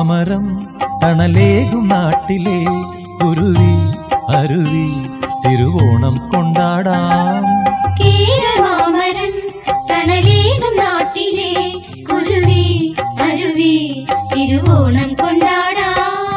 കേരമാമരം തണലേകും നാട്ടിലെ കുരുവി അരുവി തിരുവോണം കൊണ്ടാടാം. കേരമാമരം തണലേകും നാട്ടിലെ കുരുവി അരുവി തിരുവോണം കൊണ്ടാടാം.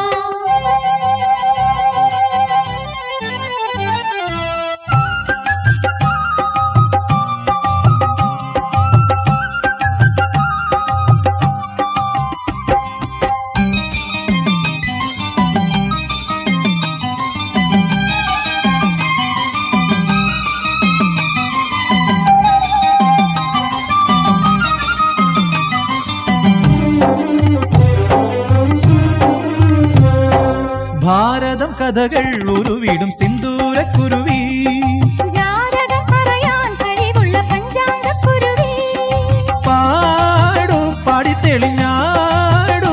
ഭാരതം കഥകൾ ഉരുവിടും സിന്ദൂരക്കുരുവി, ജാതകം പറയാൻ കഴിവുള്ള പഞ്ചാംഗക്കുരുവി, പാടു പാടിത്തെളിഞ്ഞാടു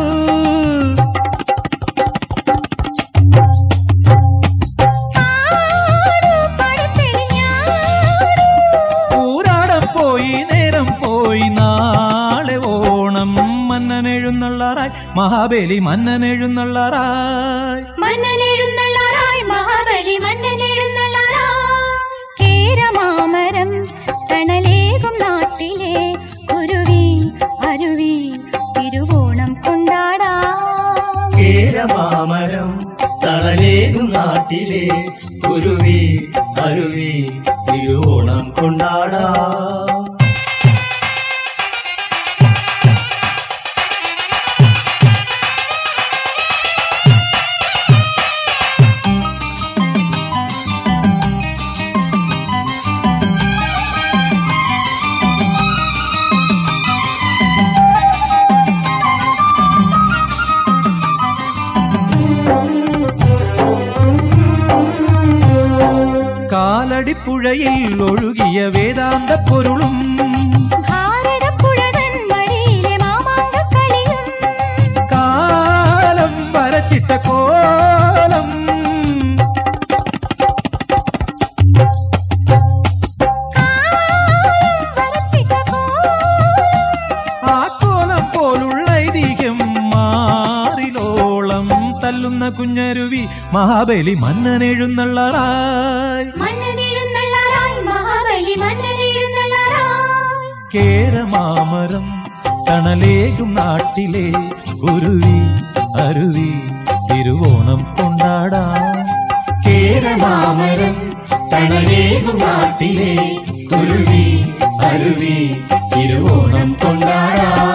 ഊരാടം പോയി നേരം പോയി നാളെ ഓണം. മന്നനെഴുന്നള്ളാറായി മഹാബലി മന്നനെഴുന്നള്ളാറായി, മന്നനെഴുന്നള്ളാറായി മഹാബലി മന്നനെഴുന്നള്ളാറായി. കേരമാമരം തണലേകും നാട്ടിലെ കുരുവി അരുവി തിരുവോണം കൊണ്ടാടാം. കേരമാമരം തണലേകും നാട്ടിലെ കുരുവി അരുവി തിരുവോണം കൊണ്ടാടാം. കാലടിപ്പുഴയിൽ ഒഴുകിയ വേദാന്ത പൊരുളും, ഭാരതപ്പുഴതൻ വഴിയിലെ മാമാങ്കക്കളിയും, കാലം വരച്ചിട്ട കോലം ആ കോലം പോലുള്ള ഐതിഹ്യം മാറിലോളം തല്ലുന്ന കുഞ്ഞരുവി മഹാബലി മന്നനെഴുന്നള്ളാറായി, മന്നനെഴുന്നള്ളാറായി മഹാബലി മന്നനെഴുന്നള്ളാറായി. കേരമാമരം തണലേകും നാട്ടിലെ കുരുവി അരുവി തിരുവോണം കൊണ്ടാടാം. കേരമാമരം തണലേകും നാട്ടിലെ കുരുവി അരുവി തിരുവോണം കൊണ്ടാടാം.